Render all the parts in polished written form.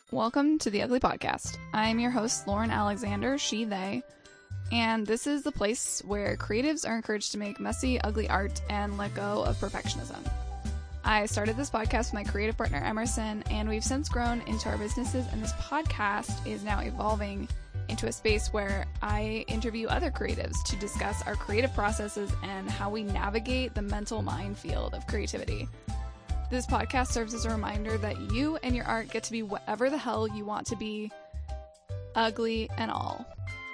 Welcome to the Ugly Podcast. I'm your host, Lauren Alexander, she, they, and this is the place where creatives are encouraged to make messy, ugly art and let go of perfectionism. I started this podcast with my creative partner, Emerson, and we've since grown into our businesses, and this podcast is now evolving into a space where I interview other creatives to discuss our creative processes and how we navigate the mental minefield of creativity. This podcast serves as a reminder that you and your art get to be whatever the hell you want to be, ugly and all.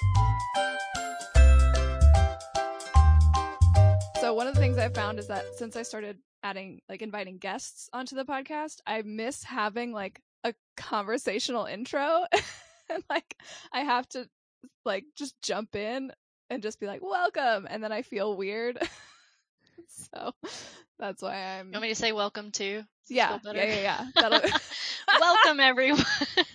So one of the things I've found is that since I started inviting guests onto the podcast, I miss having a conversational intro. And I have to just jump in and just be like, welcome, and then I feel weird. So that's why I'm. You want me to say welcome too? Yeah. That'll... Welcome, everyone.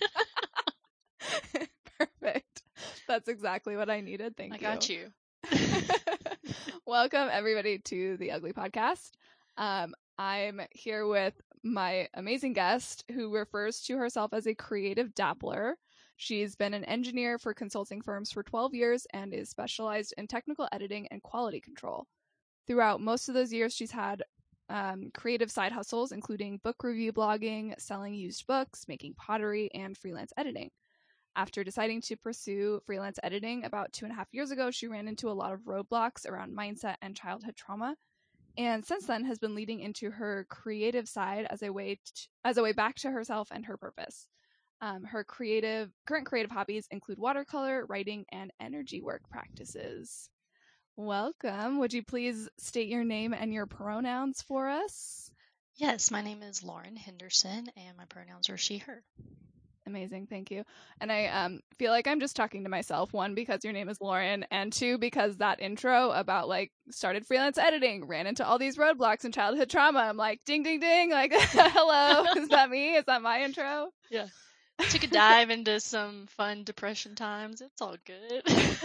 Perfect. That's exactly what I needed. Thank you. I got you. Welcome, everybody, to the Ugly Podcast. I'm here with my amazing guest who refers to herself as a creative dabbler. She's been an engineer for consulting firms for 12 years and is specialized in technical editing and quality control. Throughout most of those years, she's had creative side hustles, including book review blogging, selling used books, making pottery, and freelance editing. After deciding to pursue freelance editing about 2.5 years ago, she ran into a lot of roadblocks around mindset and childhood trauma, and since then has been leading into her creative side as a way back to herself and her purpose. Her current creative hobbies include watercolor, writing, and energy work practices. Welcome. Would you please state your name and your pronouns for us? Yes, my name is Lauren Henderson, and my pronouns are she, her. Amazing. Thank you. And I feel like I'm just talking to myself, one, because your name is Lauren, and two, because that intro about started freelance editing, ran into all these roadblocks and childhood trauma. I'm like, ding, ding, ding. Hello. Is that me? Is that my intro? Yeah. Took a dive into some fun depression times. It's all good.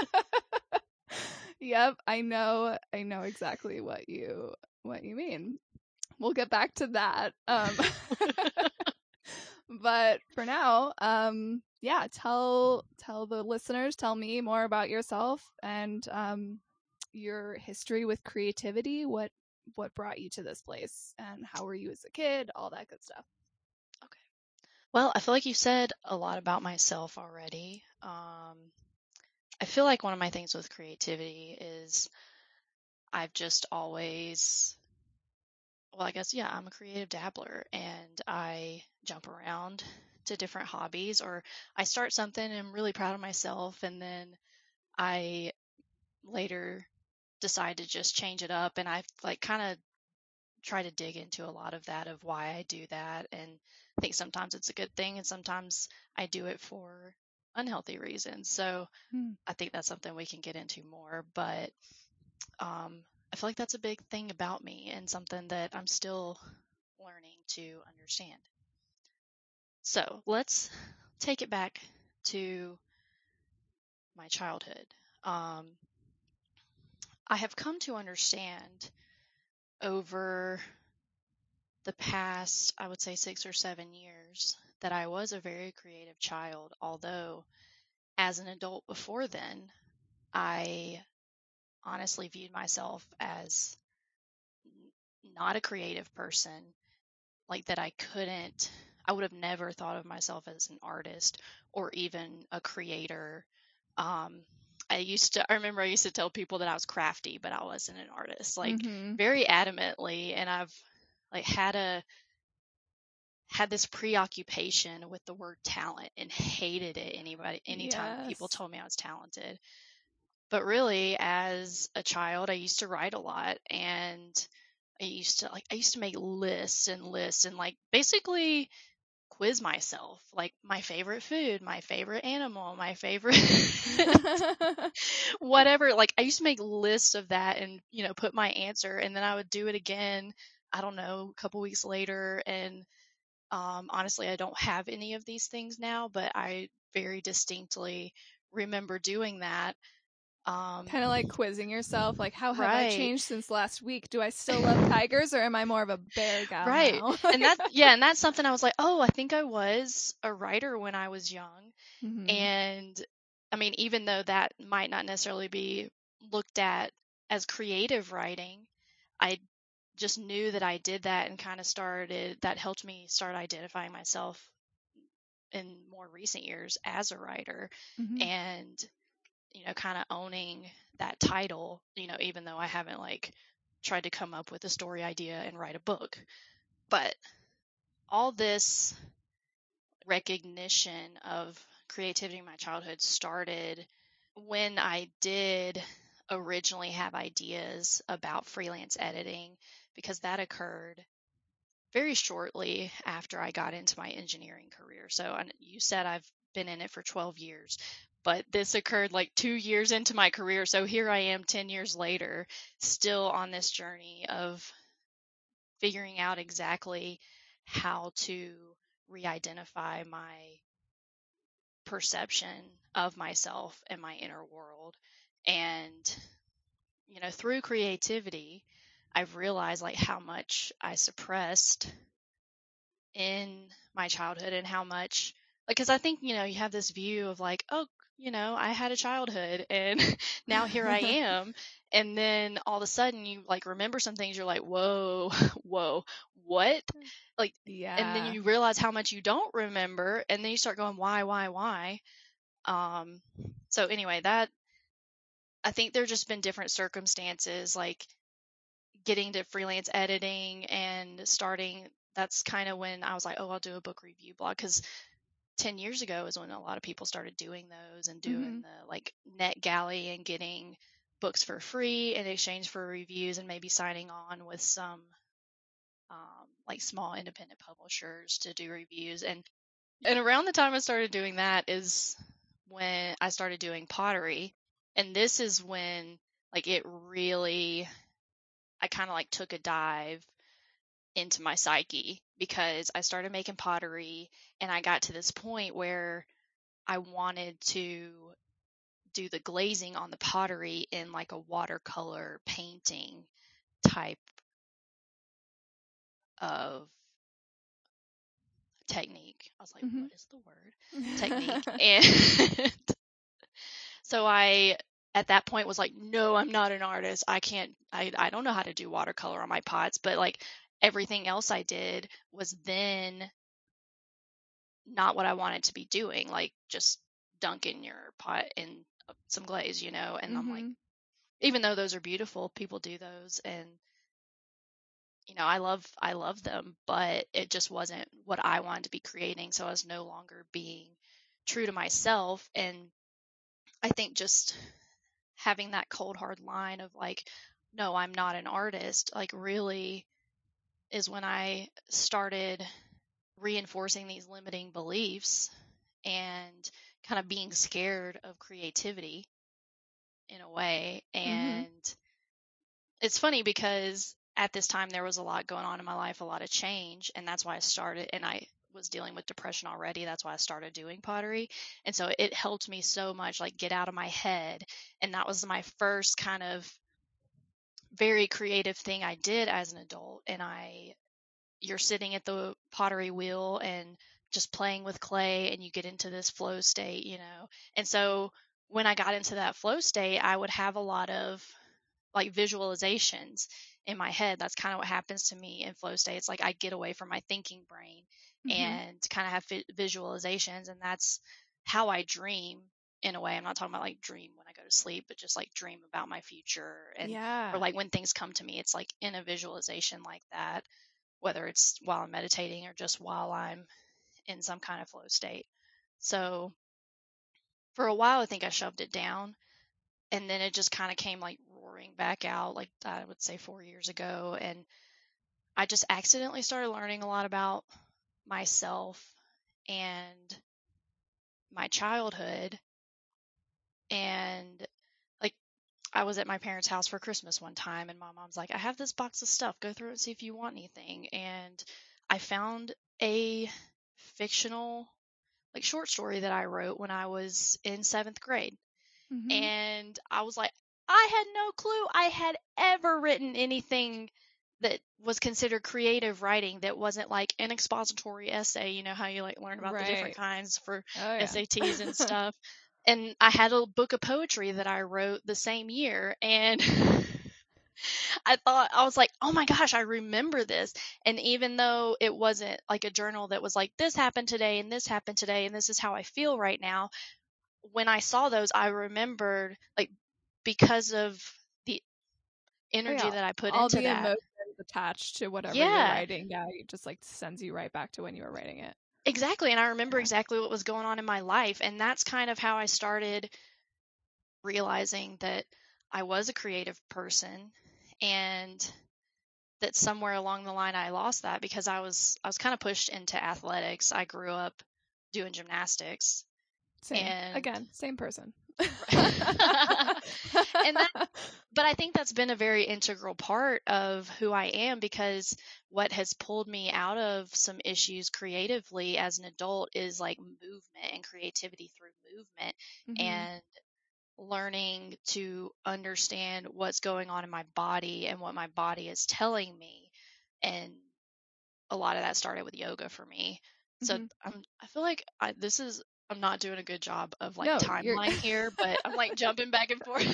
Yep. I know exactly what you mean. We'll get back to that. But for now, tell the listeners, tell me more about yourself and your history with creativity. What brought you to this place, and how were you as a kid? All that good stuff. Okay. Well, I feel like you said a lot about myself already. I feel like one of my things with creativity is I've just always, well, I guess, yeah, I'm a creative dabbler, and I jump around to different hobbies, or I start something and I'm really proud of myself, and then I later decide to just change it up, and I kind of try to dig into a lot of that, of why I do that, and I think sometimes it's a good thing and sometimes I do it for unhealthy reasons. So I think that's something we can get into more, but I feel like that's a big thing about me and something that I'm still learning to understand. So let's take it back to my childhood. I have come to understand over the past, I would say 6 or 7 years, that I was a very creative child, although as an adult before then, I honestly viewed myself as not a creative person, like that I would have never thought of myself as an artist or even a creator. I remember I used to tell people that I was crafty, but I wasn't an artist, very adamantly. And I've had this preoccupation with the word talent and hated it anytime people told me I was talented. But really, as a child, I used to write a lot, and I used to make lists and basically quiz myself, my favorite food, my favorite animal, my favorite whatever. I used to make lists of that and, put my answer, and then I would do it again, I don't know, a couple weeks later. And honestly, I don't have any of these things now, but I very distinctly remember doing that. Kind of like quizzing yourself, like, how have I Right. changed since last week? Do I still love tigers, or am I more of a bear gal Right. now? And that's something I was like, oh, I think I was a writer when I was young. Mhm. And I mean, even though that might not necessarily be looked at as creative writing, I just knew that I did that and kind of that helped me start identifying myself in more recent years as a writer Mhm. and, kind of owning that title, even though I haven't like tried to come up with a story idea and write a book. But all this recognition of creativity in my childhood started when I did originally have ideas about freelance editing, because that occurred very shortly after I got into my engineering career. So you said I've been in it for 12 years, but this occurred like 2 years into my career. So here I am 10 years later, still on this journey of figuring out exactly how to re-identify my perception of myself and my inner world. And, through creativity, I've realized like how much I suppressed in my childhood and how much, like, because I think, you have this view of like, oh, I had a childhood and now here I am. And then all of a sudden you like remember some things, you're like, whoa, whoa, what? Like, and then Yeah. you realize how much you don't remember. And then you start going, why? Um, so anyway, I think there's just been different circumstances, like getting to freelance editing and starting. That's kind of when I was like, oh, I'll do a book review blog, because 10 years ago is when a lot of people started doing those and doing Mhm. the like NetGalley and getting books for free in exchange for reviews and maybe signing on with some like small independent publishers to do reviews. And around the time I started doing that is when I started doing pottery. And this is when like it really, I kind of like took a dive into my psyche, because I started making pottery and I got to this point where I wanted to do the glazing on the pottery in like a watercolor painting type of technique. I was like, Mhm. what is the word? Technique. And so I, at that point, was like, no, I'm not an artist. I don't know how to do watercolor on my pots. But like everything else I did was then not what I wanted to be doing, like just dunking your pot in some glaze, and I'm like, Mhm. even though those are beautiful, people do those, and I love them, but it just wasn't what I wanted to be creating. So I was no longer being true to myself. And I think just having that cold hard line of like, no, I'm not an artist, like really is when I started reinforcing these limiting beliefs and kind of being scared of creativity in a way. Mhm. And it's funny because at this time there was a lot going on in my life, a lot of change, and that's why I started. And I was dealing with depression already. That's why I started doing pottery. And so it helped me so much, like get out of my head. And that was my first kind of very creative thing I did as an adult. And you're sitting at the pottery wheel and just playing with clay, and you get into this flow state. And so when I got into that flow state, I would have a lot of like visualizations in my head. That's kind of what happens to me in flow state. It's like I get away from my thinking brain Mhm. and kind of have visualizations, and that's how I dream in a way. I'm not talking about like dream when I go to sleep, but just like dream about my future, and or Yeah. like when things come to me, it's like in a visualization like that, whether it's while I'm meditating or just while I'm in some kind of flow state. So for a while, I think I shoved it down, and then it just kind of came like roaring back out, like I would say 4 years ago. And I just accidentally started learning a lot about myself and my childhood. And like I was at my parents' house for Christmas one time, and my mom's like, I have this box of stuff, go through it and see if you want anything. And I found a fictional like short story that I wrote when I was in 7th grade. Mm-hmm. And I was like, I had no clue I had ever written anything that was considered creative writing that wasn't like an expository essay. You know how you like learn about the different Right. kinds for Oh yeah. SATs and stuff. And I had a book of poetry that I wrote the same year, and I was like, oh my gosh, I remember this. And even though it wasn't like a journal that was like, this happened today and this happened today and this is how I feel right now, when I saw those, I remembered, like, because of the Oh energy yeah. that I put All into the that. emotions attached to whatever you're Yeah, writing, yeah, it just like sends you right back to when you were writing it. exactly. And I remember Yeah. exactly what was going on in my life. And that's kind of how I started realizing that I was a creative person, and that somewhere along the line I lost that because I was kind of pushed into athletics. I grew up doing gymnastics, Same. and Again, same person. and that but I think that's been a very integral part of who I am, because what has pulled me out of some issues creatively as an adult is like movement and creativity through movement, Mhm. and learning to understand what's going on in my body and what my body is telling me. And a lot of that started with yoga for me. So Mhm. I feel like I'm not doing a good job of like No, you're timeline here, but I'm like jumping back and forth.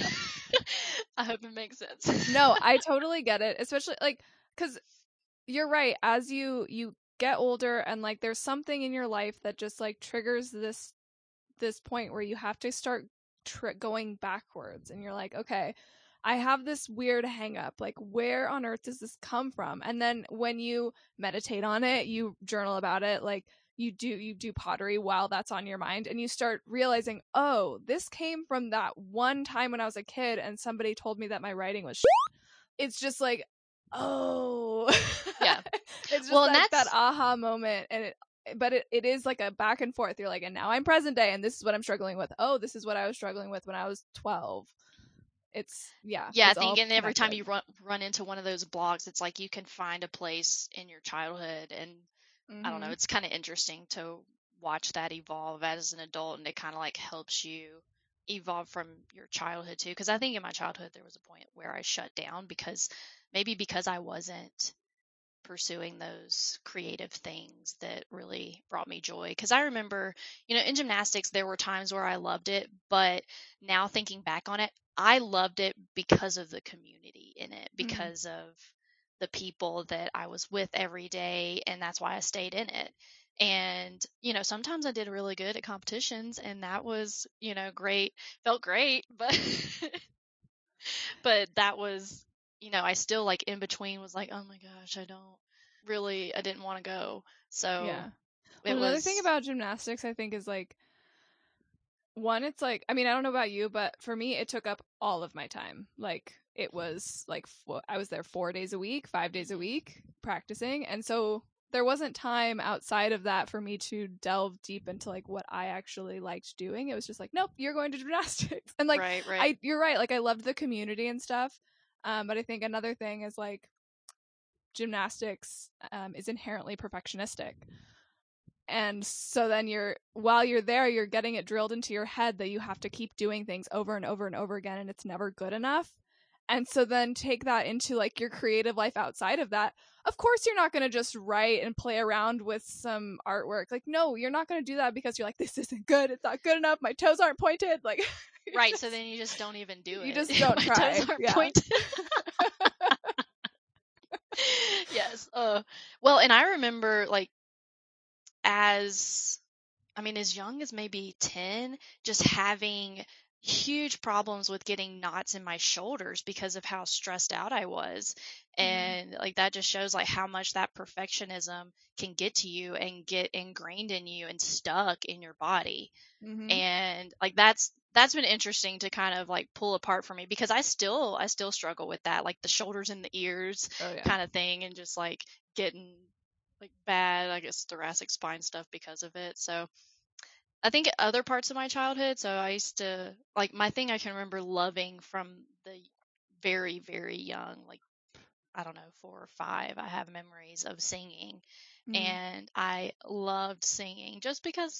I hope it makes sense. No, I totally get it, especially like cuz you're right, as you get older and like there's something in your life that just like triggers this point where you have to start going backwards, and you're like, okay, I have this weird hang up, like where on earth does this come from? And then when you meditate on it, you journal about it, like you do pottery while that's on your mind, and you start realizing, oh, this came from that one time when I was a kid and somebody told me that my writing was it's just like, oh. Yeah. It's just Well, and like that that's aha moment, and it is like a back and forth. You're like, and now I'm present day, and this is what I'm struggling with. Oh, this is what I was struggling with when I was 12. It's yeah, yeah, I it's think, all and every time connected. you run into one of those blogs, it's like you can find a place in your childhood, and I don't know, Mm-hmm. it's kind of interesting to watch that evolve as an adult, and it kind of like helps you evolve from your childhood too. Because I think in my childhood there was a point where I shut down because I wasn't pursuing those creative things that really brought me joy. Because I remember, in gymnastics, there were times where I loved it, but now thinking back on it, I loved it because of the community in it, Mm-hmm. because of the people that I was with every day, and that's why I stayed in it. And, sometimes I did really good at competitions, and that was, great, felt great, but but that was, I still like in between was like, oh my gosh, I didn't want to go. So Yeah. it Well, another thing was, about gymnastics, I think, is like one, it's like, I mean, I don't know about you, but for me, it took up all of my time. Like, it was like, I was there 4 days a week, 5 days a mhm, week practicing. And so there wasn't time outside of that for me to delve deep into like what I actually liked doing. It was just like, nope, you're going to gymnastics. And like, right, right. you're right. Like, I loved the community and stuff. But I think another thing is like gymnastics is inherently perfectionistic, and so then while you're there, you're getting it drilled into your head that you have to keep doing things over and over and over again, and it's never good enough. And so then take that into like your creative life outside of that. Of course you're not going to just write and play around with some artwork. Like, no, you're not going to do that because you're like, this isn't good, it's not good enough, my toes aren't pointed. Like, Right. So then you just don't even do you it. just don't My toes try. aren't Yeah. pointed. Yes. Well, and I remember like as as young as maybe 10, just having huge problems with getting knots in my shoulders because of how stressed out I was. Mm-hmm. And like that just shows like how much that perfectionism can get to you and get ingrained in you and stuck in your body. Mm-hmm. And like that's been interesting to kind of like pull apart for me, because I still struggle with that, like the shoulders and the ears Oh yeah. kind of thing, and just like getting like bad, I guess, thoracic spine stuff because of it. So I think other parts of my childhood, so I used to like my thing I can remember loving from the very, very young, like I don't know, 4 or 5, I have memories of singing, Mm-hmm. and I loved singing just because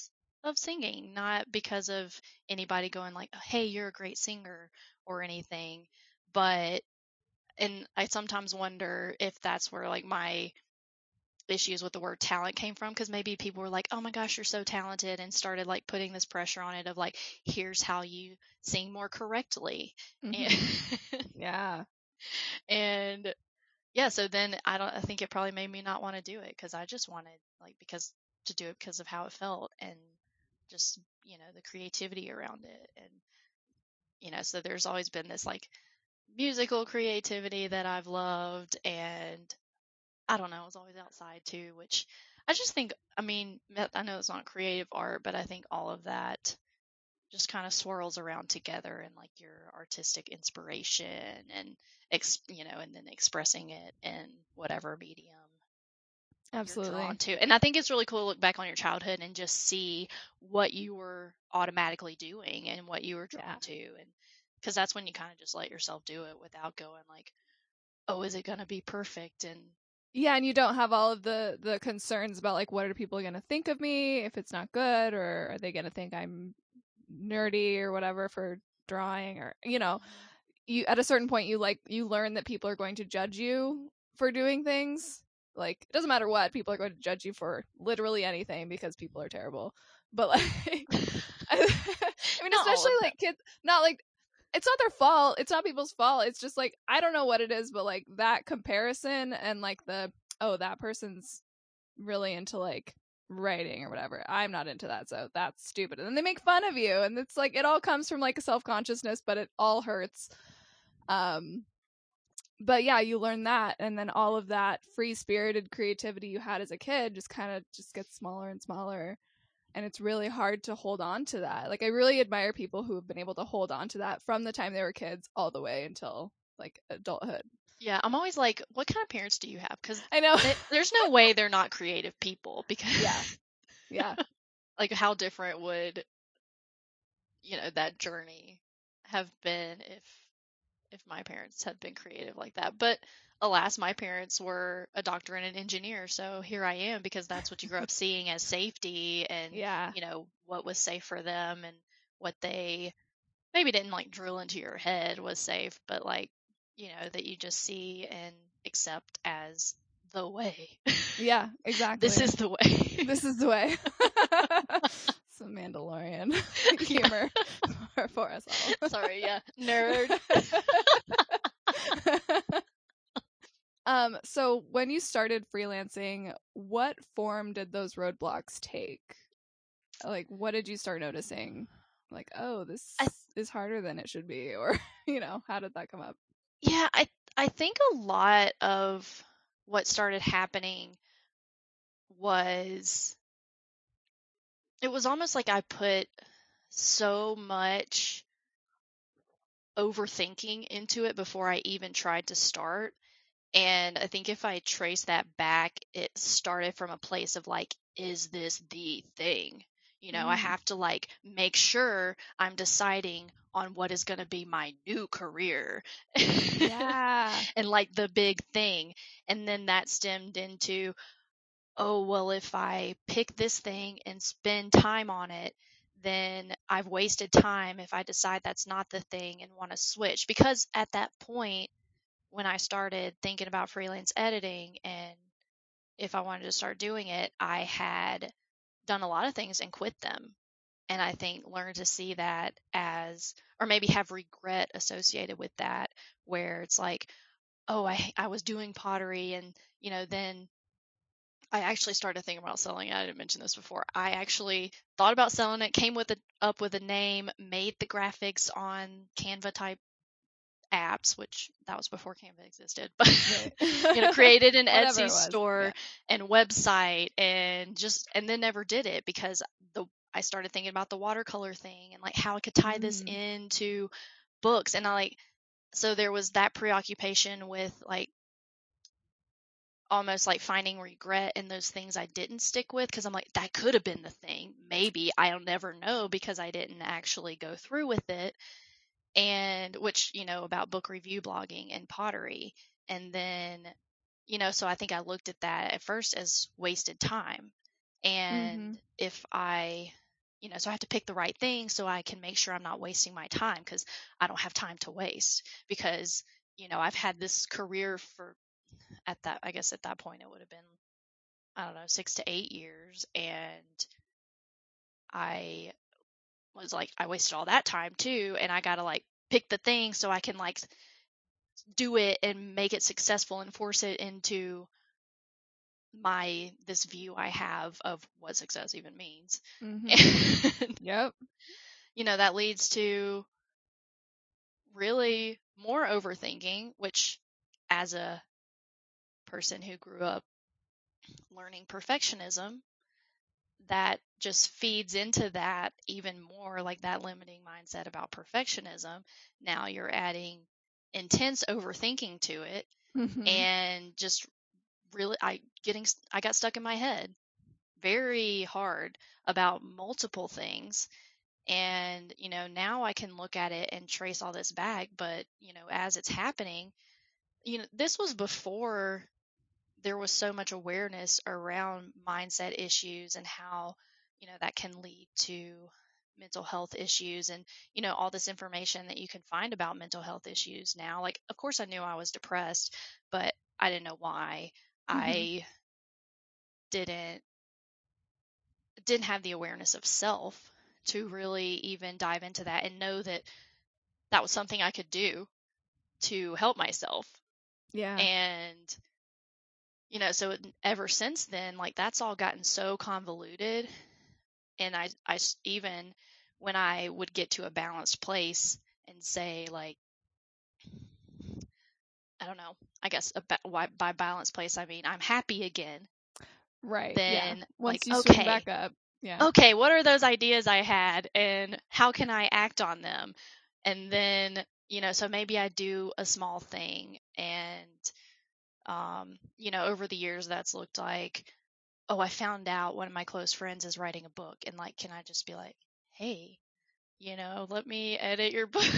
of singing, not because of anybody going like, "Hey, you're a great singer" or anything. But and I sometimes wonder if that's where like my issues with the word talent came from, because maybe people were like, "Oh my gosh, you're so talented," and started like putting this pressure on it of like, "Here's how you sing more correctly." And Yeah. and yeah, so then I think it probably made me not want to do it, because I just wanted like because to do it because of how it felt, and just, the creativity around it. And so there's always been this like musical creativity that I've loved. And I don't know, it's always outside too, which I just think, I mean, I know it's not creative art, but I think all of that just kind of swirls around together, and like your artistic inspiration, and and then expressing it in whatever medium you're drawn Absolutely. to. And I think it's really cool to look back on your childhood and just see what you were automatically doing and what you were Yeah. drawn to. And because that's when you kind of just let yourself do it without going like, oh, is it going to be perfect? And Yeah, and you don't have all of the concerns about like what are people going to think of me if it's not good, or are they going to think I'm nerdy or whatever for drawing, or you at a certain point you learn that people are going to judge you for doing things. Like it doesn't matter what, people are going to judge you for literally anything because people are terrible. But like I mean, not all especially of them. like kids, not like it's not their fault. It's not people's fault. It's just like I don't know what it is, but like that comparison and like that person's really into like writing or whatever. I'm not into that, so that's stupid. And then they make fun of you, and it's like it all comes from like a self-consciousness, but it all hurts. But yeah, you learn that, and then all of that free-spirited creativity you had as a kid just kind of just gets smaller and smaller, and it's really hard to hold on to that. Like I really admire people who have been able to hold on to that from the time they were kids all the way until like adulthood. Yeah, I'm always like, what kind of parents do you have? Because I know. there's no way they're not creative people. Because Yeah. like how different would that journey have been if my parents had been creative like that. But alas, my parents were a doctor and an engineer, so here I am, because that's what you grew up seeing as safety, and Yeah. what was safe for them, and what they maybe didn't like drill into your head was safe, but like that you just see and accept as the way. Yeah, exactly. This is the way. This is the way. Some Mandalorian humor for us all. Sorry, yeah, nerd. So when you started freelancing, what form did those roadblocks take? Like, what did you start noticing? Like, oh, this is harder than it should be, or how did that come up? Yeah, I think a lot of what started happening was, it was almost like I put so much overthinking into it before I even tried to start. And I think if I trace that back, it started from a place of like, is this the thing? I have to like make sure I'm deciding on what is going to be my new career. Yeah. And like the big thing. And then that stemmed into, oh, well, if I pick this thing and spend time on it, then I've wasted time if I decide that's not the thing and want to switch. Because at that point, when I started thinking about freelance editing and if I wanted to start doing it, I had done a lot of things and quit them. And I think learn to see that as, or maybe have regret associated with that, where it's like, oh, I was doing pottery, and, then I actually started thinking about selling it. I didn't mention this before. I actually thought about selling it, came up with a name, made the graphics on Canva type apps, which that was before Canva existed, but created an Etsy store and website, and then never did it, because I started thinking about the watercolor thing and like how I could tie this into books. And so there was that preoccupation with like almost like finding regret in those things I didn't stick with, because I'm like, that could have been the thing. Maybe I'll never know because I didn't actually go through with it. And which, about book review blogging and pottery. And then, so I think I looked at that at first as wasted time. And if I so I have to pick the right thing so I can make sure I'm not wasting my time, because I don't have time to waste, because, I've had this career for, I guess at that point it would have been, I don't know, 6 to 8 years. And I was like, I wasted all that time too. And I got to like pick the thing so I can like do it and make it successful and force it into this view I have of what success even means. And, Yep. that leads to really more overthinking, which, as a person who grew up learning perfectionism, that just feeds into that even more, like that limiting mindset about perfectionism. Now you're adding intense overthinking to it, and just really, I got stuck in my head very hard about multiple things. And, now I can look at it and trace all this back, but, as it's happening, this was before there was so much awareness around mindset issues and how, that can lead to mental health issues, and, all this information that you can find about mental health issues now. Like, of course I knew I was depressed, but I didn't know why. I didn't have the awareness of self to really even dive into that and know that that was something I could do to help myself. Yeah. And, so ever since then, like, that's all gotten so convoluted. And I even when I would get to a balanced place and say, like, I don't know, I guess by balanced place, I mean, I'm happy again. Right. Then, once like, you swing okay, back up. okay, what are those ideas I had and how can I act on them? And then, so maybe I do a small thing, and, over the years that's looked like, oh, I found out one of my close friends is writing a book, and like, can I just be like, hey, let me edit your book?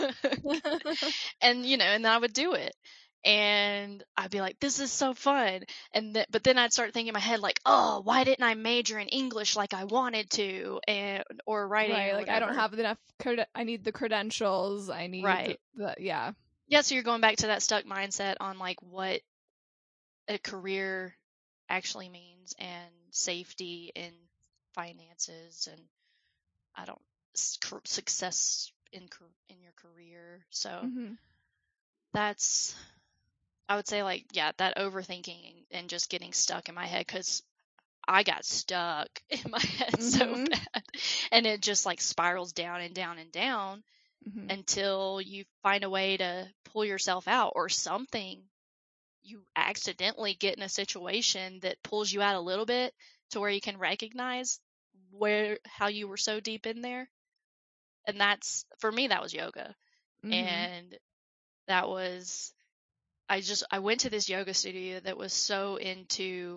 And, and then I would do it. And I'd be like, this is so fun. But then I'd start thinking in my head, like, oh, why didn't I major in English like I wanted to, or writing, right, or like whatever. I don't have enough I need the credentials. I need right. Yeah, So you're going back to that stuck mindset on like what a career actually means, and safety and finances, and I don't success in your career. So that's, I would say, like, yeah, that overthinking and just getting stuck in my head, because I got stuck in my head so bad, and it just like spirals down and down and down until you find a way to pull yourself out, or something, you accidentally get in a situation that pulls you out a little bit to where you can recognize how you were so deep in there. And that's, for me, that was yoga. And that was, I went to this yoga studio that was so into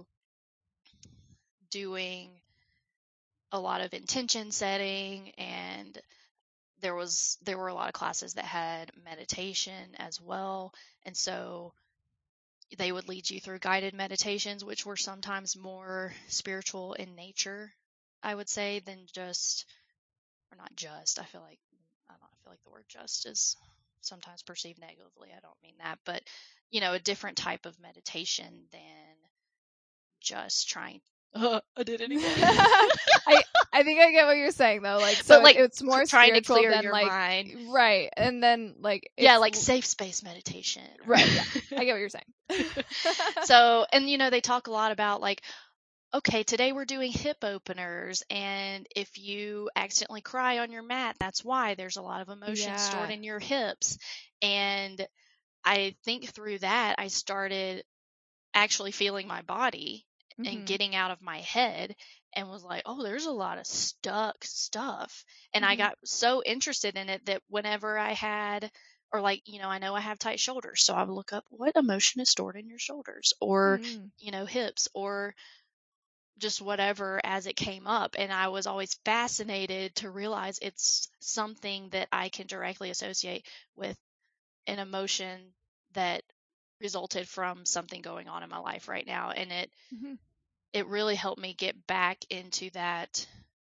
doing a lot of intention setting, and there were a lot of classes that had meditation as well. And so they would lead you through guided meditations, which were sometimes more spiritual in nature, I would say, than just, or not just, I feel like the word just is sometimes perceived negatively. I don't mean that, but, a different type of meditation than just trying. I did it again. I think I get what you're saying though. Like, so like, it's more trying to spiritual clear than your like mind. Right. And then like like safe space meditation. Right. Yeah. I get what you're saying. So, and they talk a lot about like, okay, today we're doing hip openers, and if you accidentally cry on your mat, that's why. There's a lot of emotion stored in your hips. And I think through that, I started actually feeling my body and getting out of my head, and was like, oh, there's a lot of stuck stuff. And I got so interested in it that whenever I had, or like, I know I have tight shoulders, so I would look up what emotion is stored in your shoulders, or, hips, or just whatever as it came up. And I was always fascinated to realize it's something that I can directly associate with an emotion that resulted from something going on in my life right now. And it really helped me get back into that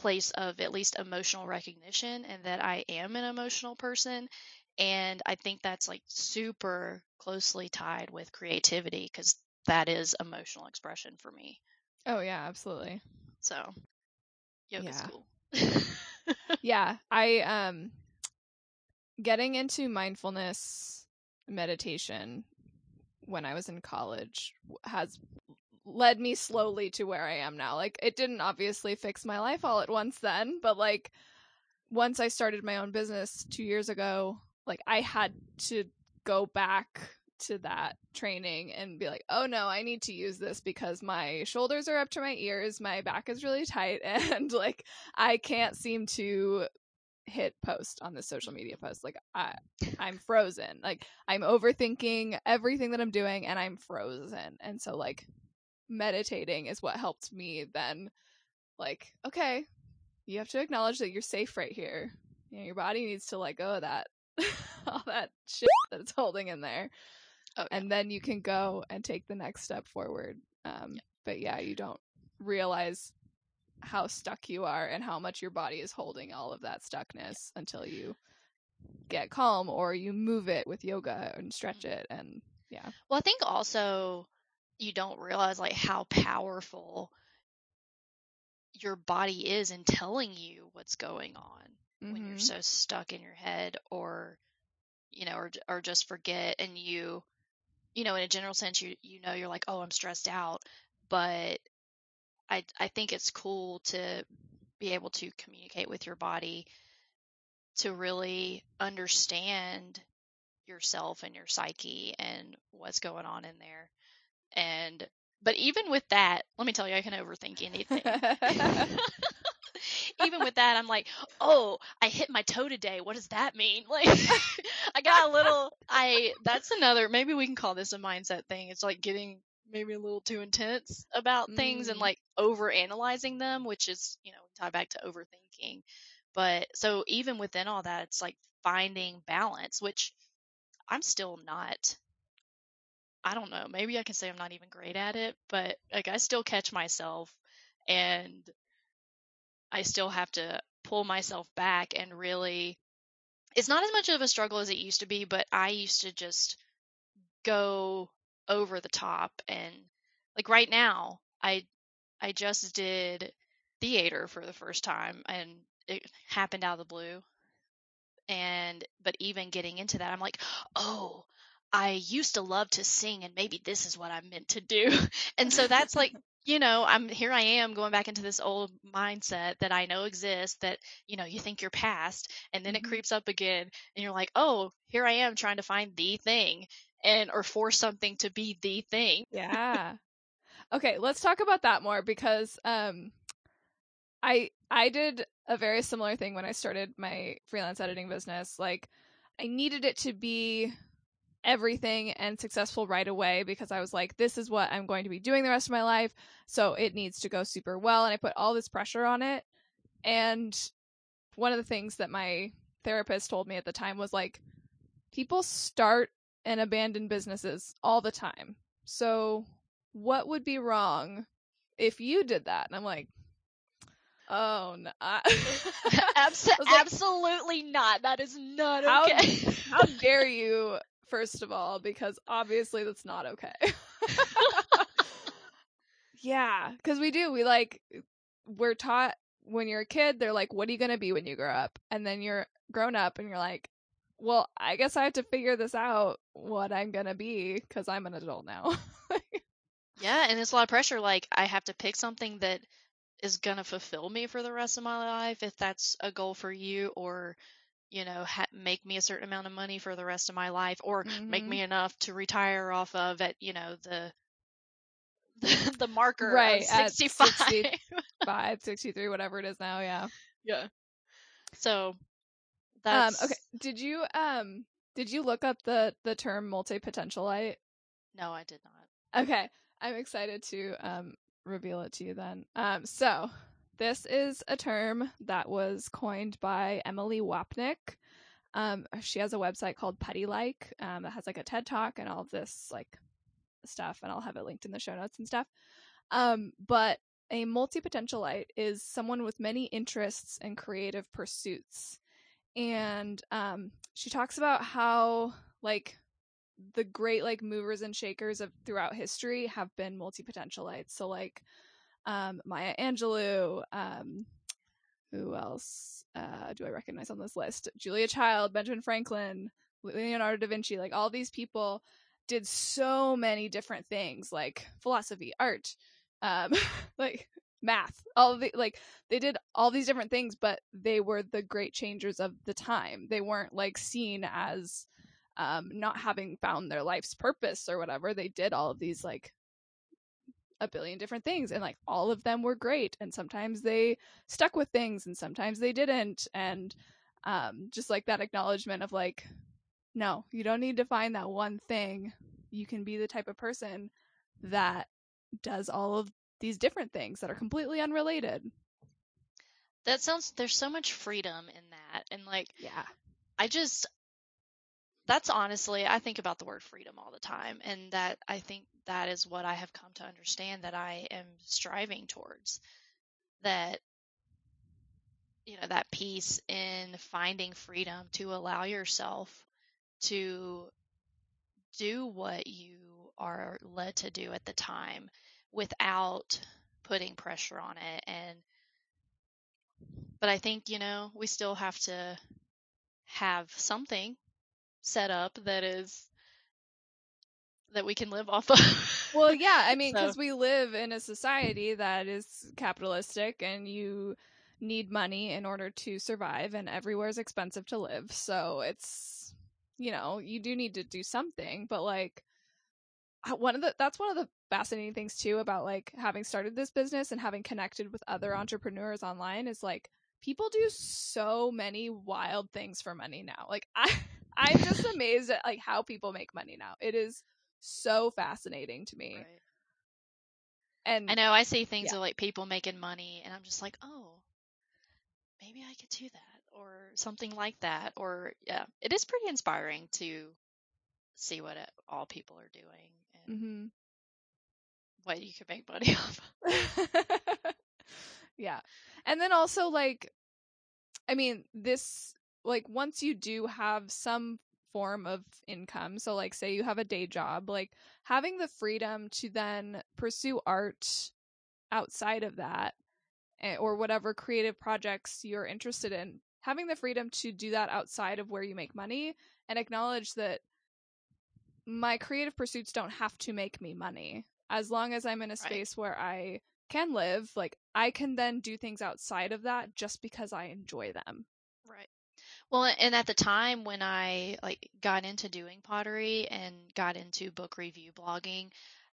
place of at least emotional recognition and that I am an emotional person. And I think that's like super closely tied with creativity because that is emotional expression for me. Oh yeah, absolutely. So yoga's Yeah. cool. Yeah, I getting into mindfulness meditation when I was in college has led me slowly to where I am now. Like, it didn't obviously fix my life all at once then, but like once I started my own business 2 years ago, like I had to go back to that training and be like, oh no, I need to use this because my shoulders are up to my ears, my back is really tight, and like I can't seem to hit post on this social media post. Like I'm frozen. Like I'm overthinking everything that I'm doing and I'm frozen. And so like meditating is what helped me then, like, okay, you have to acknowledge that you're safe right here. You know, your body needs to let go of that all that shit that it's holding in there. Oh, yeah. And then you can go and take the next step forward. But yeah, you don't realize how stuck you are and how much your body is holding all of that stuckness until you get calm or you move it with yoga and stretch it. And yeah. Well, I think also you don't realize like how powerful your body is in telling you what's going on when you're so stuck in your head or or just forget and in a general sense you're like, oh, I'm stressed out, but I think it's cool to be able to communicate with your body to really understand yourself and your psyche and what's going on in there. But even with that, let me tell you, I can overthink anything. Even with that, I'm like, oh, I hit my toe today. What does that mean? Like, that's another, maybe we can call this a mindset thing. It's like getting maybe a little too intense about things and like over analyzing them, which is, tie back to overthinking. But so even within all that, it's like finding balance, which I'm still not. I don't know. Maybe I can say I'm not even great at it, but like I still catch myself and I still have to pull myself back and really, it's not as much of a struggle as it used to be, but I used to just go over the top. And like right now, I just did theater for the first time and it happened out of the blue. But even getting into that, I'm like, oh, I used to love to sing and maybe this is what I'm meant to do. And so that's like, I am going back into this old mindset that I know exists that, you think you're past and then it creeps up again and you're like, oh, here I am trying to find the thing or force something to be the thing. Yeah. Okay, let's talk about that more because I did a very similar thing when I started my freelance editing business. Like I needed it to be everything and successful right away because I was like, this is what I'm going to be doing the rest of my life, so it needs to go super well, and I put all this pressure on it. And one of the things that my therapist told me at the time was like, people start and abandon businesses all the time, so what would be wrong if you did that? And I'm like, oh no. Absolutely not. That is not okay. How dare you, first of all, because obviously that's not okay. Yeah, because we're taught when you're a kid, they're like, what are you going to be when you grow up? And then you're grown up and you're like, well, I guess I have to figure this out, what I'm going to be, because I'm an adult now. Yeah, and it's a lot of pressure. Like, I have to pick something that is going to fulfill me for the rest of my life, if that's a goal for you, or, make me a certain amount of money for the rest of my life, or make me enough to retire off of at, the marker right, of 65. At 65, 63, whatever it is now, yeah. Yeah. So, that's... Okay, did you look up the term multi-potentialite? No, I did not. Okay, I'm excited to reveal it to you then. So this is a term that was coined by Emily Wapnick. She has a website called Putty Like that has like a TED Talk and all of this like stuff, and I'll have it linked in the show notes and stuff. But a multi-potentialite is someone with many interests and creative pursuits. And she talks about how like the great like movers and shakers of throughout history have been multi-potentialites. So like Maya Angelou, who else do I recognize on this list? Julia Child, Benjamin Franklin, Leonardo da Vinci, like all these people did so many different things, like philosophy, art, like math, all of the like they did all these different things, but they were the great changers of the time. They weren't like seen as not having found their life's purpose or whatever. They did all of these like a billion different things, and like all of them were great, and sometimes they stuck with things and sometimes they didn't. And just like that acknowledgement of like, no, you don't need to find that one thing. You can be the type of person that does all of these different things that are completely unrelated. There's so much freedom in that. And like, Yeah. That's honestly, I think about the word freedom all the time. And that I think that is what I have come to understand that I am striving towards. That, that peace in finding freedom to allow yourself to do what you are led to do at the time without putting pressure on it. But I think, we still have to have something set up that we can live off of. Well, yeah, I mean, because So, we live in a society that is capitalistic and you need money in order to survive, and everywhere's expensive to live. So it's, you do need to do something. But like, that's one of the fascinating things too about like having started this business and having connected with other entrepreneurs online is like people do so many wild things for money now. Like I'm just amazed at like how people make money now. It is so fascinating to me. right. And I know I see things of like people making money and I'm just like, oh, maybe I could do that or something like that. Or yeah, it is pretty inspiring to see what all people are doing and what you could make money off. Yeah. And then also like, I mean, this like once you do have some form of income, so like say you have a day job, like having the freedom to then pursue art outside of that, or whatever creative projects you're interested in, having the freedom to do that outside of where you make money, and acknowledge that my creative pursuits don't have to make me money. As long as I'm in a space where I can live, like I can then do things outside of that just because I enjoy them. Right. Well, and at the time when I like got into doing pottery and got into book review blogging,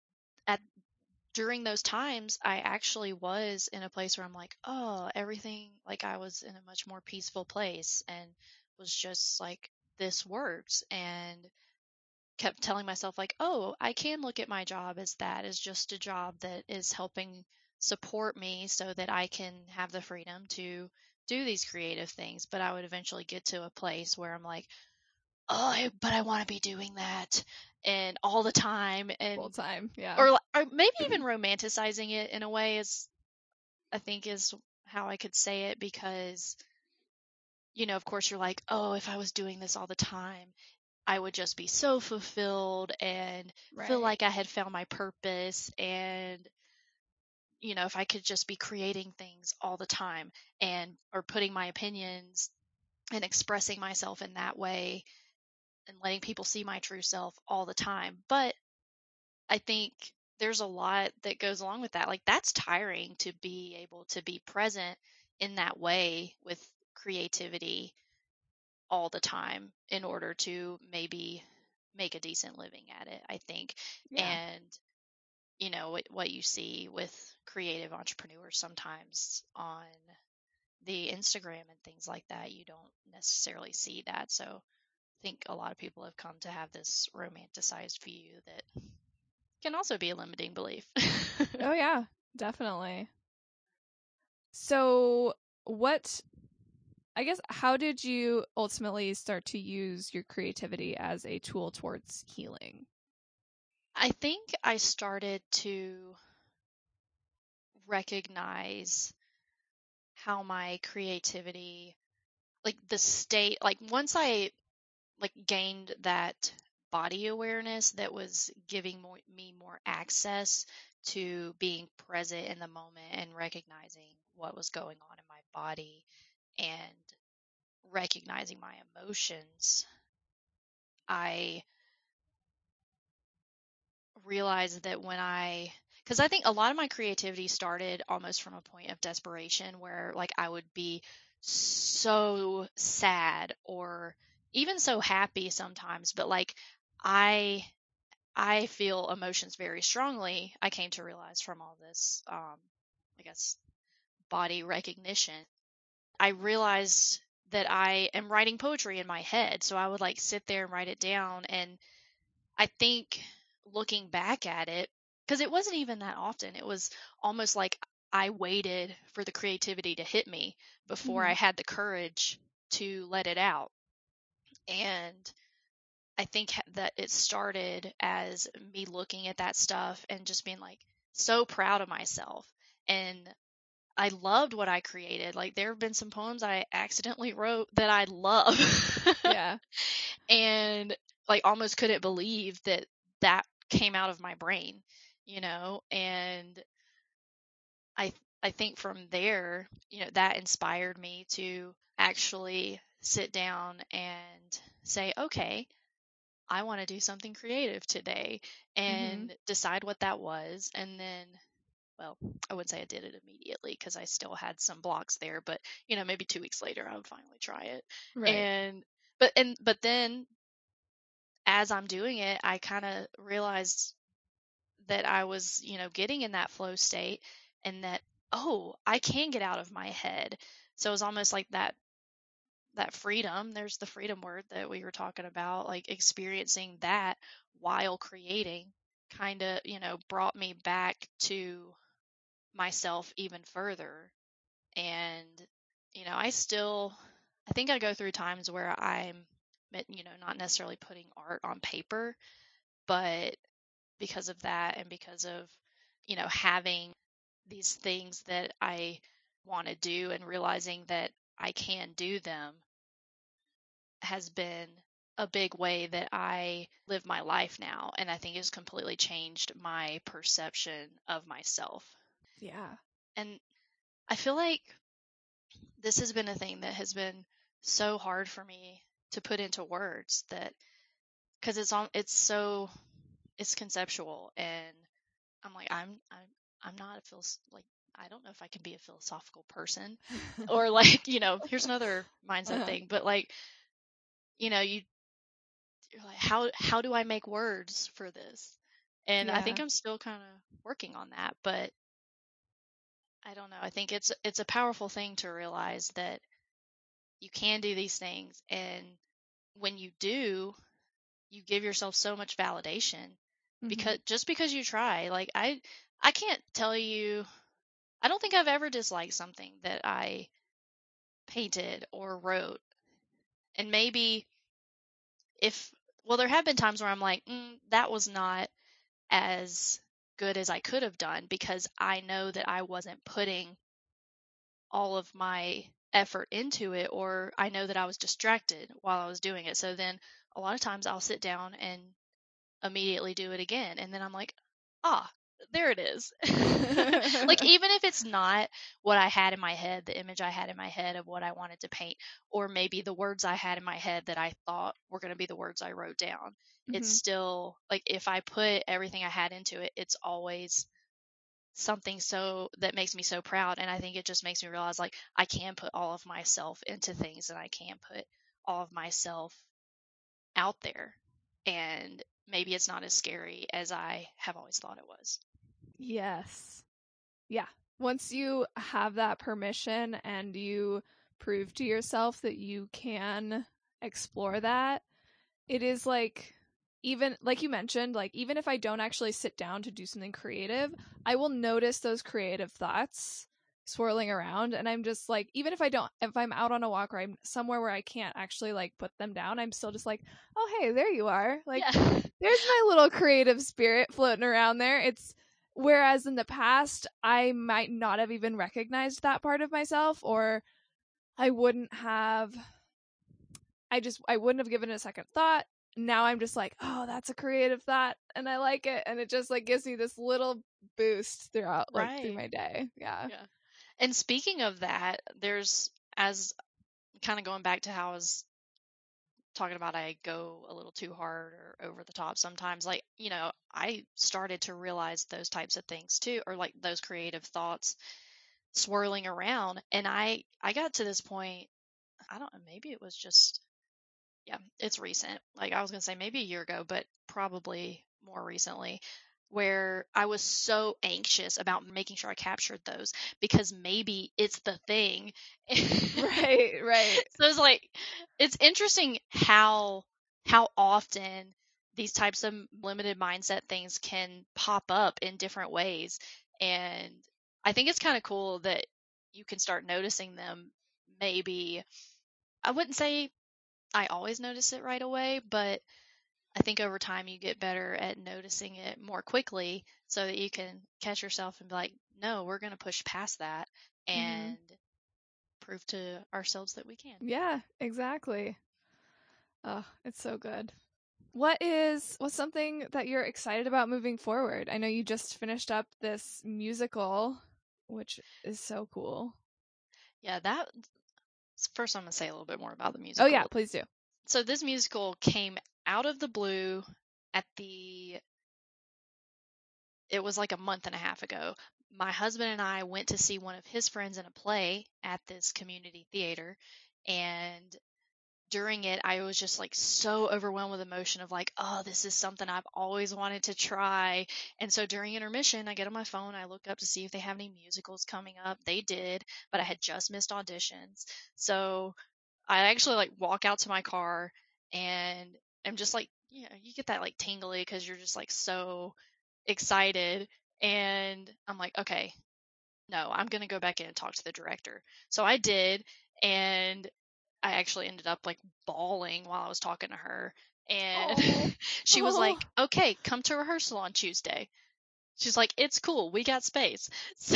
during those times, I actually was in a place where I'm like, oh, everything, like I was in a much more peaceful place and was just like, this works. And kept telling myself, like, oh, I can look at my job as that, as just a job that is helping support me so that I can have the freedom to do these creative things. But I would eventually get to a place where I'm like, oh, but I want to be doing that and all the time and Full time, yeah. or maybe even romanticizing it in a way is, I think, is how I could say it, because of course you're like, oh, if I was doing this all the time, I would just be so fulfilled and feel like I had found my purpose, and if I could just be creating things all the time or putting my opinions and expressing myself in that way and letting people see my true self all the time. But I think there's a lot that goes along with that. Like, that's tiring to be able to be present in that way with creativity all the time in order to maybe make a decent living at it, I think. Yeah. And what you see with creative entrepreneurs sometimes on the Instagram and things like that, you don't necessarily see that. So I think a lot of people have come to have this romanticized view that can also be a limiting belief. Oh yeah, definitely. So how did you ultimately start to use your creativity as a tool towards healing? I think I started to recognize how my creativity, like the state, like once I like gained that body awareness that was giving me more access to being present in the moment and recognizing what was going on in my body and recognizing my emotions, I realized that because I think a lot of my creativity started almost from a point of desperation where like I would be so sad or even so happy sometimes, but like I I feel emotions very strongly. I came to realize from all this, I guess, body recognition. I realized that I am writing poetry in my head. So I would like sit there and write it down. And I think looking back at it, because it wasn't even that often, it was almost like I waited for the creativity to hit me before I had the courage to let it out. And I think that it started as me looking at that stuff and just being like so proud of myself. And I loved what I created. Like there have been some poems I accidentally wrote that I love. Yeah. And like almost couldn't believe that that came out of my brain, you know? And I think from there, you know, that inspired me to actually sit down and say, okay, I want to do something creative today and decide what that was. And then, well, I wouldn't say I did it immediately because I still had some blocks there, but you know, maybe 2 weeks later I would finally try it. Right. But then as I'm doing it, I kind of realized that I was, you know, getting in that flow state and that, oh, I can get out of my head. So it was almost like that freedom. There's the freedom word that we were talking about, like experiencing that while creating kind of, you know, brought me back to myself even further. And, you know, I think I go through times where I'm, you know, not necessarily putting art on paper, but because of that and because of, you know, having these things that I want to do and realizing that I can do them has been a big way that I live my life now. And I think it's completely changed my perception of myself. Yeah. And I feel like this has been a thing that has been so hard for me to put into words that because it's conceptual and I'm like I'm not like I don't know if I can be a philosophical person or like you know here's another mindset thing but like you know you're like how do I make words for this and I think I'm still kind of working on that but I don't know I think it's a powerful thing to realize that you can do these things and when you do you give yourself so much validation because you try like I can't tell you I don't think I've ever disliked something that I painted or wrote and maybe there have been times where I'm like that was not as good as I could have done because I know that I wasn't putting all of my effort into it or I know that I was distracted while I was doing it. So then a lot of times I'll sit down and immediately do it again and then I'm like, ah, there it is. Like even if it's not what I had in my head, the image I had in my head of what I wanted to paint, or maybe the words I had in my head that I thought were going to be the words I wrote down. It's still like if I put everything I had into it, it's always something so that makes me so proud and I think it just makes me realize like I can put all of myself into things and I can put all of myself out there and maybe it's not as scary as I have always thought it was. Yes. Yeah. Once you have that permission and you prove to yourself that you can explore that, it is like even like you mentioned, like even if I don't actually sit down to do something creative, I will notice those creative thoughts swirling around and I'm just like even if I'm out on a walk or I'm somewhere where I can't actually like put them down, I'm still just like, "Oh, hey, there you are." Like there's my little creative spirit floating around there. It's whereas in the past, I might not have even recognized that part of myself, or I wouldn't have, I wouldn't have given it a second thought. Now I'm just like, oh, that's a creative thought, and I like it, and it just like gives me this little boost throughout, like through Right. my day. Yeah. Yeah. And speaking of that, there's, as kind of going back to how I was talking about, I go a little too hard or over the top sometimes. Like, I started to realize those types of things too, or like those creative thoughts swirling around. And I got to this point, I don't know, maybe it was just, yeah, it's recent. Like I was going to say maybe a year ago, but probably more recently, where I was so anxious about making sure I captured those because maybe it's the thing. Right, right. So it's like, it's interesting how often these types of limited mindset things can pop up in different ways. And I think it's kind of cool that you can start noticing them. Maybe I wouldn't say I always notice it right away, but I think over time you get better at noticing it more quickly so that you can catch yourself and be like, no, we're going to push past that and prove to ourselves that we can. Yeah, exactly. Oh, it's so good. What's something that you're excited about moving forward? I know you just finished up this musical, which is so cool. Yeah, first I'm going to say a little bit more about the Oh musical. yeah, please do. So this musical came out of the blue it was like a month and a half ago. My husband and I went to see one of his friends in a play at this community theater, and during it I was just like so overwhelmed with emotion of like, oh, this is something I've always wanted to try. And so during intermission I get on my phone, I look up to see if they have any musicals coming up. They did, but I had just missed auditions. So I actually like walk out to my car and I'm just like, you get that like tingly because you're just like so excited. And I'm like, okay, no, I'm going to go back in and talk to the director. So I did. And I actually ended up like bawling while I was talking to her. And she was like, okay, come to rehearsal on Tuesday. She's like, it's cool. We got space. So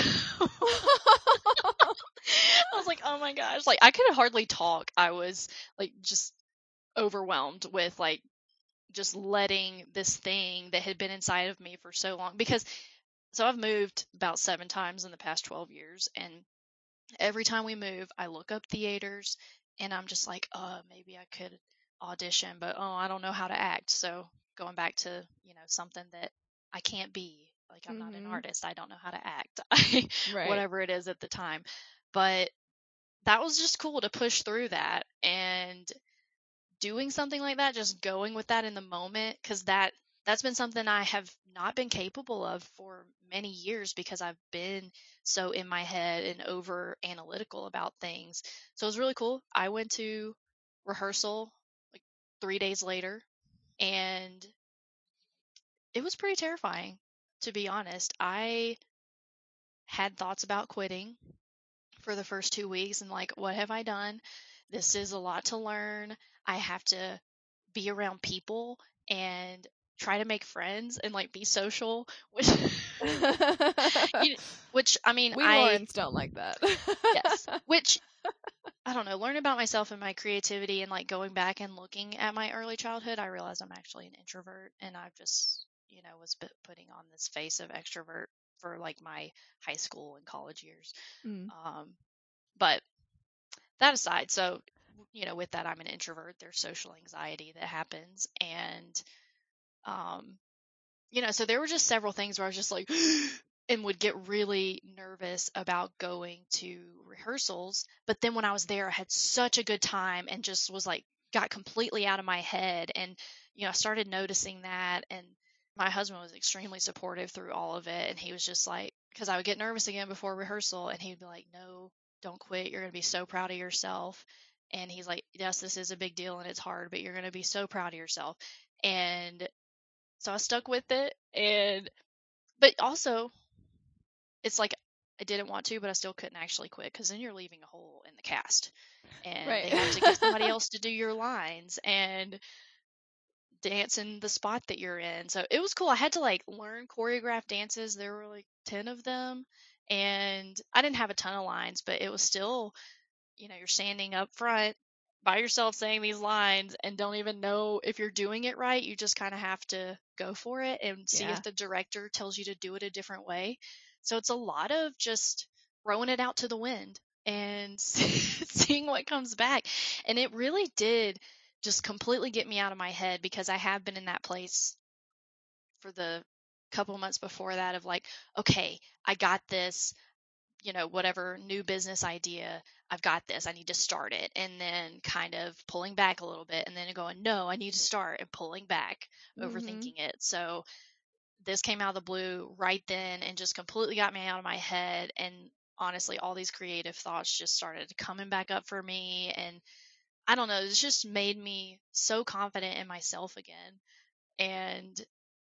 I was like, oh my gosh. Like I could hardly talk. I was like just overwhelmed with like just letting this thing that had been inside of me for so long, because so I've moved about 7 times in the past 12 years, and every time we move I look up theaters and I'm just like, oh, maybe I could audition, but oh, I don't know how to act. So going back to, something that I can't be, like I'm not an artist, I don't know how to act. Right. Whatever it is at the time. But that was just cool to push through that, and doing something like that, just going with that in the moment, because that's been something I have not been capable of for many years because I've been so in my head and over analytical about things. So it was really cool. I went to rehearsal like 3 days later, and it was pretty terrifying, to be honest. I had thoughts about quitting for the first 2 weeks and like, what have I done? This is a lot to learn. I have to be around people and try to make friends and like be social, which which I mean, we Laurens don't like that. Yes, which I don't know, learn about myself and my creativity, and like going back and looking at my early childhood, I realized I'm actually an introvert, and I've just, was putting on this face of extrovert for like my high school and college years. But that aside, so with that, I'm an introvert. There's social anxiety that happens, and so there were just several things where I was just like and would get really nervous about going to rehearsals. But then when I was there, I had such a good time and just was like, got completely out of my head. And, I started noticing that. And my husband was extremely supportive through all of it. And he was just like, because I would get nervous again before rehearsal, and he'd be like, no, don't quit. You're going to be so proud of yourself. And he's like, yes, this is a big deal and it's hard, but you're going to be so proud of yourself. And so I stuck with it. But also, it's like I didn't want to, but I still couldn't actually quit, because then you're leaving a hole in the cast, and Right. they have to get somebody else to do your lines, and dance in the spot that you're in. So it was cool. I had to like learn choreographed dances. There were like 10 of them, and I didn't have a ton of lines, but it was still, you're standing up front by yourself saying these lines and don't even know if you're doing it right. You just kind of have to go for it and see Yeah. if the director tells you to do it a different way. So it's a lot of just throwing it out to the wind and seeing what comes back. And it really did just completely get me out of my head, because I have been in that place for the couple months before that of like, okay, I got this, whatever new business idea, I've got this, I need to start it. And then kind of pulling back a little bit and then going, no, I need to start, and pulling back, overthinking it. So this came out of the blue right then and just completely got me out of my head. And honestly, all these creative thoughts just started coming back up for me. And I don't know, it's just made me so confident in myself again. And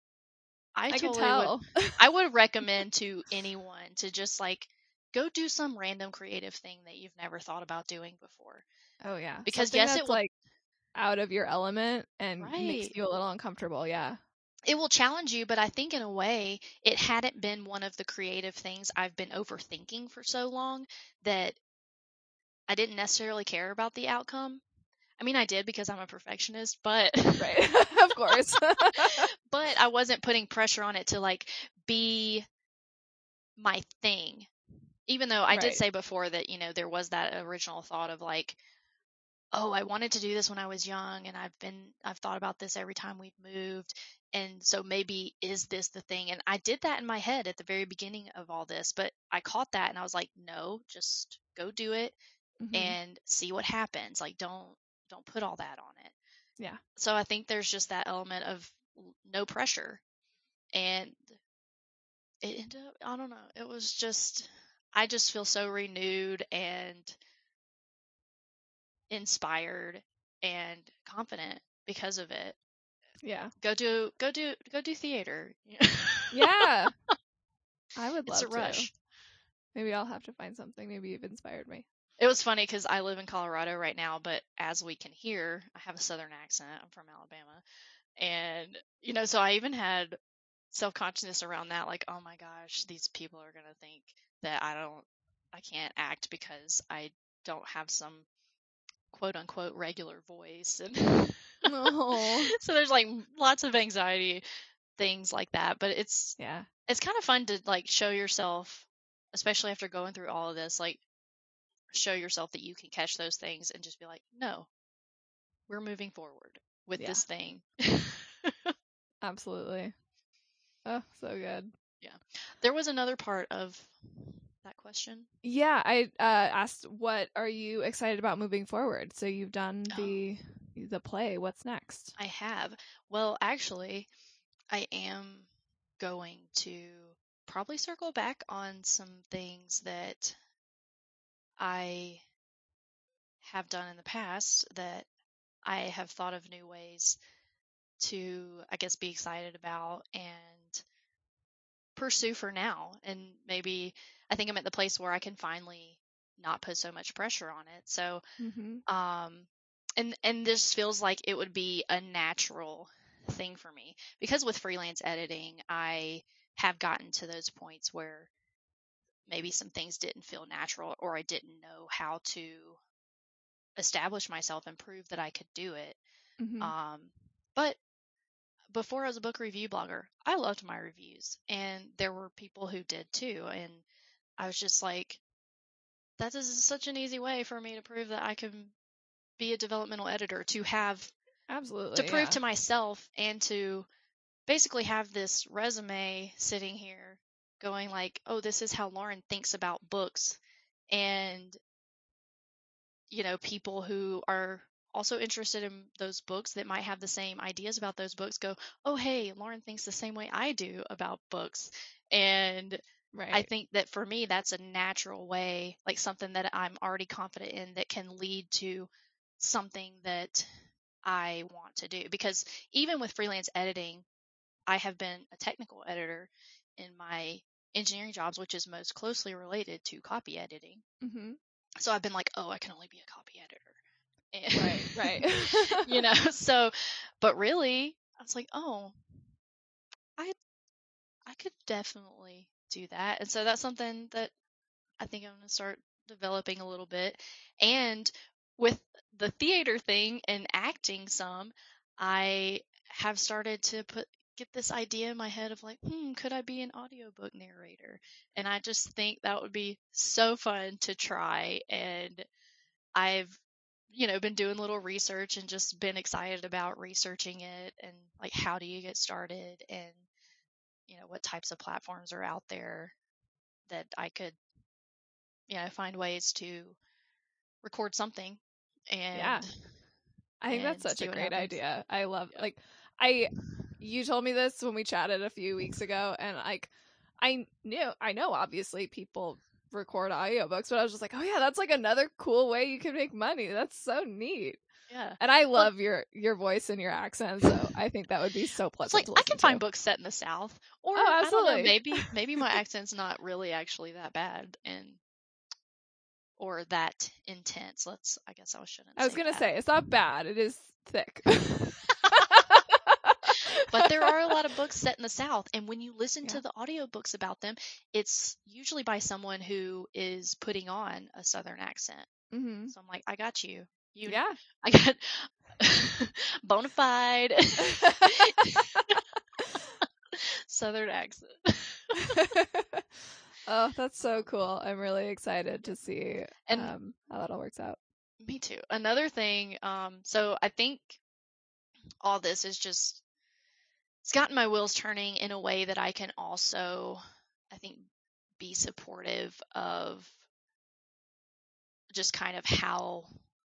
I could totally would, tell. I would recommend to anyone to just like go do some random creative thing that you've never thought about doing before. Oh yeah. Because Something yes, that's it will, like out of your element and makes right. you a little uncomfortable. Yeah. It will challenge you, but I think in a way it hadn't been one of the creative things I've been overthinking for so long that I didn't necessarily care about the outcome. I mean, I did because I'm a perfectionist, but Right. Of course. but I wasn't putting pressure on it to like be my thing. Even though I did Right. say before that, there was that original thought of like, oh, I wanted to do this when I was young, and I've thought about this every time we've moved. And so maybe is this the thing? And I did that in my head at the very beginning of all this, but I caught that and I was like, no, just go do it and see what happens. Like, don't put all that on it. Yeah. So I think there's just that element of no pressure. And it ended up, I don't know, it was just, I just feel so renewed and inspired and confident because of it. Yeah. Go do theater. Yeah. I would It's love a rush. to. Maybe I'll have to find something. Maybe you've inspired me. It was funny because I live in Colorado right now, but as we can hear, I have a Southern accent. I'm from Alabama. And, so I even had self-consciousness around that. Like, oh my gosh, these people are going to think that I can't act because I don't have some quote unquote regular voice. And Oh. so there's like lots of anxiety, things like that. But it's kind of fun to like show yourself, especially after going through all of this, like show yourself that you can catch those things and just be like, no, we're moving forward with this thing. Absolutely. Oh, so good. Yeah. There was another part of that question. Yeah, I asked, what are you excited about moving forward? So you've done the play. What's next? I have. Well, actually, I am going to probably circle back on some things that I have done in the past that I have thought of new ways to, I guess, be excited about and pursue for now. And maybe I think I'm at the place where I can finally not put so much pressure on it. So, and this feels like it would be a natural thing for me, because with freelance editing, I have gotten to those points where maybe some things didn't feel natural, or I didn't know how to establish myself and prove that I could do it. But before I was a book review blogger, I loved my reviews, and there were people who did too. And I was just like, that is such an easy way for me to prove that I can be a developmental editor, to have, absolutely, to prove to myself and to basically have this resume sitting here going like, oh, this is how Lauren thinks about books. And, people who are also interested in those books that might have the same ideas about those books go, oh, hey, Lauren thinks the same way I do about books. And I think that for me, that's a natural way, like something that I'm already confident in that can lead to something that I want to do. Because even with freelance editing, I have been a technical editor in my engineering jobs, which is most closely related to copy editing. So I've been like, oh, I can only be a copy editor. Right. So, but really, I was like, oh, I could definitely do that. And so that's something that I think I'm going to start developing a little bit. And with the theater thing and acting some, I have started to get this idea in my head of like, could I be an audiobook narrator? And I just think that would be so fun to try. And I've, been doing a little research and just been excited about researching it and like, how do you get started, and, what types of platforms are out there that I could, find ways to record something Yeah. and I think that's such see a what great happens. idea. I love Yeah. you told me this when we chatted a few weeks ago, and like I know obviously people record audiobooks, but I was just like, oh yeah, that's like another cool way you can make money. That's so neat. Yeah. And I Well, love your voice and your accent, so I think that would be so it's pleasant like to I listen can find to. books set in the South, or Oh, I don't know, absolutely. maybe my accent's not really actually that bad or that intense. I guess I shouldn't I was say gonna that. say it's not bad. It is thick. But there are a lot of books set in the South, and when you listen Yeah. to the audiobooks about them, it's usually by someone who is putting on a Southern accent. Mm-hmm. So I'm like, I got you. Yeah. I got bona fide Southern accent. Oh, that's so cool. I'm really excited to see And how that all works out. me too. Another thing, so I think all this is just, it's gotten my wheels turning in a way that I can also, I think, be supportive of just kind of how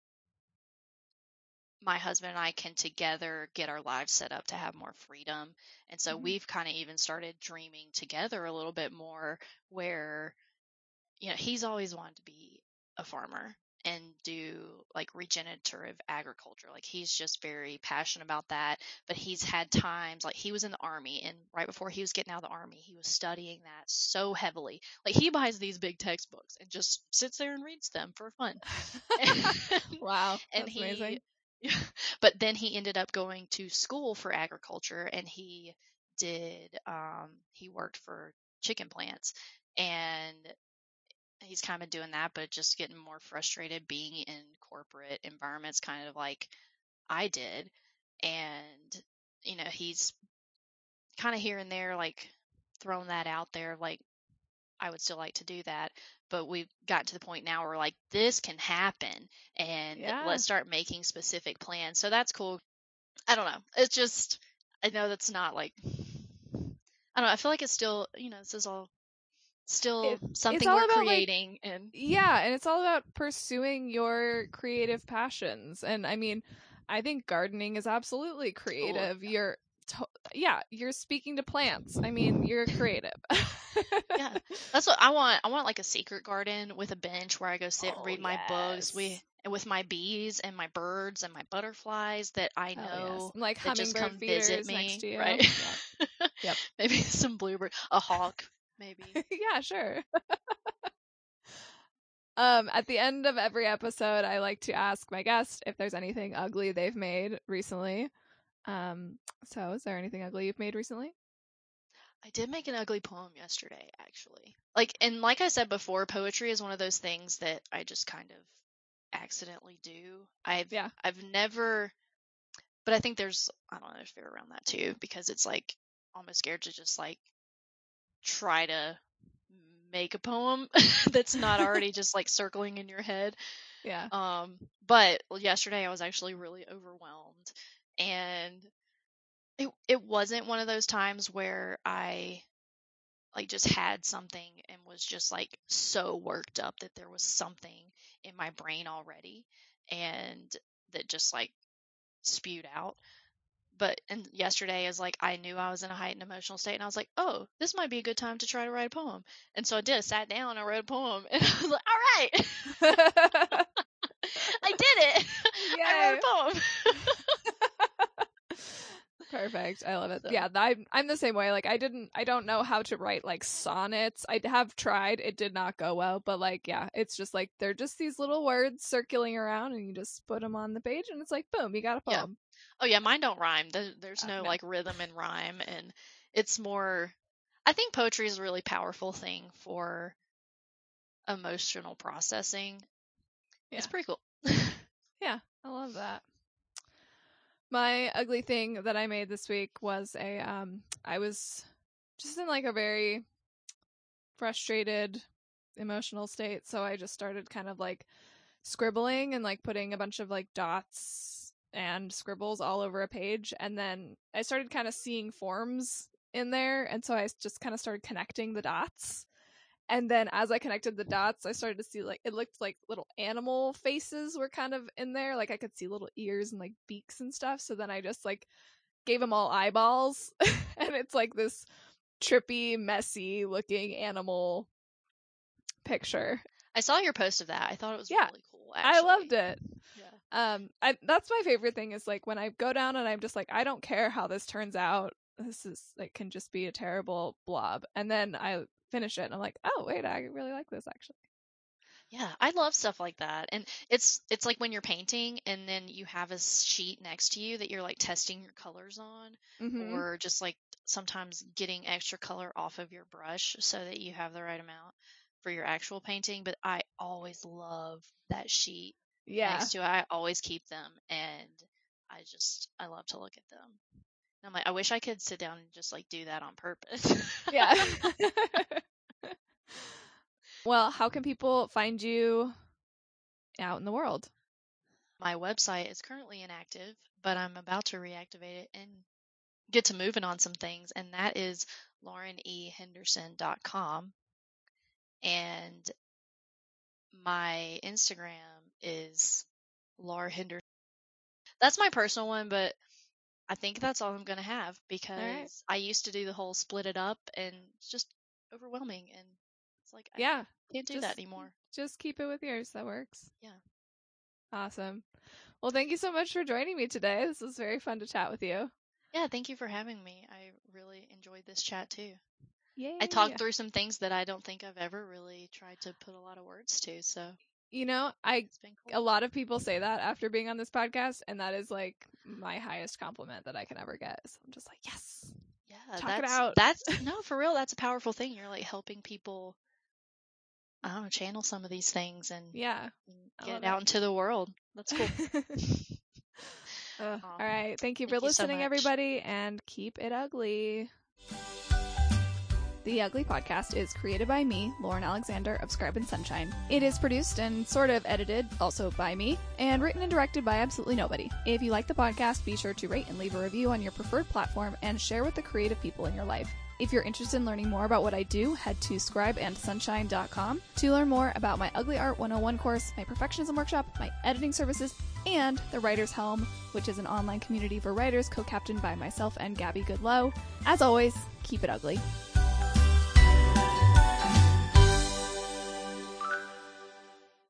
my husband and I can together get our lives set up to have more freedom. And so we've kind of even started dreaming together a little bit more, where, he's always wanted to be a farmer and do like regenerative agriculture. Like, he's just very passionate about that. But he's had times, like, he was in the Army, and right before he was getting out of the Army, he was studying that so heavily. Like, he buys these big textbooks and just sits there and reads them for fun. Wow, And that's amazing. but then he ended up going to school for agriculture, and he worked for chicken plants, and he's kind of doing that, but just getting more frustrated being in corporate environments, kind of like I did. And, he's kind of here and there, like, throwing that out there, like, I would still like to do that. But we've gotten to the point now where, like, this can happen, and let's start making specific plans. So that's cool. I don't know. It's just, I know that's not like, I don't know. I feel like it's still, this is all still It's something all we're about creating. And it's all about pursuing your creative passions. And I mean, I think gardening is absolutely creative. yeah. You're speaking to plants. I mean, you're creative. Yeah, that's what I want. I want like a secret garden with a bench where I go sit and Oh, read my books. yes. And with my bees and my birds and my butterflies that I Hell know yes. And like that just hummingbird come visit feeders next me, to you. right? Yep. Maybe some bluebird, a hawk, maybe. Yeah, sure. At the end of every episode, I like to ask my guest if there's anything ugly they've made recently. So is there anything ugly you've made recently? I did make an ugly poem yesterday, actually. Like I said before, poetry is one of those things that I just kind of accidentally do. I've never, but I think I don't know, there's fear around that too, because it's like almost scared to just like try to make a poem that's not already just like circling in your head. Yeah. But yesterday I was actually really overwhelmed, and it wasn't one of those times where I like just had something and was just like so worked up that there was something in my brain already, and that just like spewed out. And yesterday is like, I knew I was in a heightened emotional state, and I was like, oh, this might be a good time to try to write a poem. And so I did. I sat down, I wrote a poem, and I was like, all right, I did it. Yay. I wrote a poem. Perfect. I love it. So. Yeah, I'm the same way. Like I don't know how to write like sonnets. I have tried. It did not go well, but like yeah, it's just like they're just these little words circling around and you just put them on the page and it's like boom, you got a poem. Oh yeah, mine don't rhyme. There's no like rhythm and rhyme, and it's more, I think poetry is a really powerful thing for emotional processing. Yeah. It's pretty cool. Yeah, I love that. My ugly thing that I made this week was I was just in like a very frustrated emotional state, so I just started kind of like scribbling and like putting a bunch of like dots and scribbles all over a page, and then I started kind of seeing forms in there, and so I just kind of started connecting the dots. And then as I connected the dots, I started to see like it looked like little animal faces were kind of in there. Like I could see little ears and like beaks and stuff. So then I just like gave them all eyeballs and it's like this trippy, messy looking animal picture. I saw your post of that. I thought it was really cool. Actually. I loved it. Yeah. That's my favorite thing is like when I go down and I'm just like, I don't care how this turns out. This is like can just be a terrible blob. And then I finish it and I'm like, oh wait, I really like this actually. Yeah, I love stuff like that. And it's like when you're painting and then you have a sheet next to you that you're like testing your colors on, or just like sometimes getting extra color off of your brush so that you have the right amount for your actual painting. But I always love that sheet next to it. I always keep them, and I love to look at them. And I'm like, I wish I could sit down and just like do that on purpose. Yeah. Well, how can people find you out in the world? My website is currently inactive, but I'm about to reactivate it and get to moving on some things, and that is laurenehenderson.com. And my Instagram is Laura Henderson. That's my personal one, but I think that's all I'm going to have because I used to do the whole split it up, and it's just overwhelming, and it's like I can't do that anymore. Just keep it with yours. That works. Yeah. Awesome. Well, thank you so much for joining me today. This was very fun to chat with you. Yeah, thank you for having me. I really enjoyed this chat too. Yay. I talked through some things that I don't think I've ever really tried to put a lot of words to, so. You know, it's been cool. A lot of people say that after being on this podcast, and that is like my highest compliment that I can ever get. So I'm just like, yes. Yeah, talk it out. No, for real, that's a powerful thing. You're like helping people, I don't know, channel some of these things and get it out into the world. That's cool. All right. Thank you for listening, everybody, and keep it ugly. The Ugly Podcast is created by me, Lauren Alexander of Scribe and Sunshine. It is produced and sort of edited, also by me, and written and directed by absolutely nobody. If you like the podcast, be sure to rate and leave a review on your preferred platform and share with the creative people in your life. If you're interested in learning more about what I do, head to scribeandsunshine.com to learn more about my Ugly Art 101 course, my perfectionism workshop, my editing services, and the Writer's Helm, which is an online community for writers co-captained by myself and Gabby Goodlow. As always, keep it ugly.